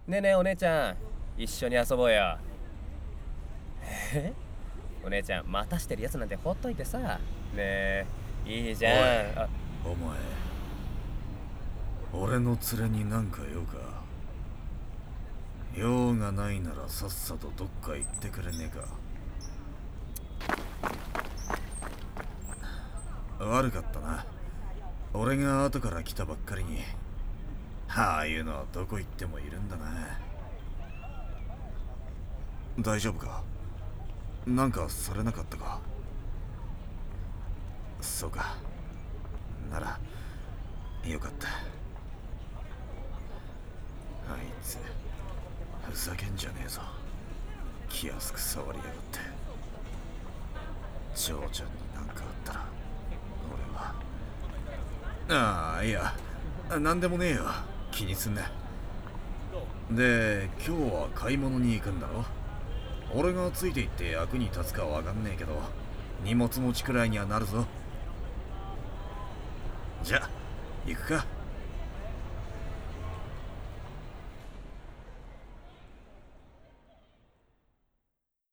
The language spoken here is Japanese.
ねえねえお姉ちゃん、一緒に遊ぼうよ。え、お姉ちゃん待たしてるやつなんてほっといてさ。ねえ、いいじゃん。 おい、 あ、 お前、俺の連れになんか用か？用がないならさっさとどっか行ってくれねえか？悪かったな。俺が後から来たばっかりに。ああいうのはどこ行ってもいるんだな。大丈夫か？なんかされなかったか？そうか。ならよかった。あいつふざけんじゃねえぞ。気安く触りやがって。嬢ちゃんになんかあったら俺は。ああ、いや、なんでもねえよ。気にすんな。で、今日は買い物に行くんだろ？俺がついて行って役に立つかわかんねえけど、荷物持ちくらいにはなるぞ。じゃ、行くか。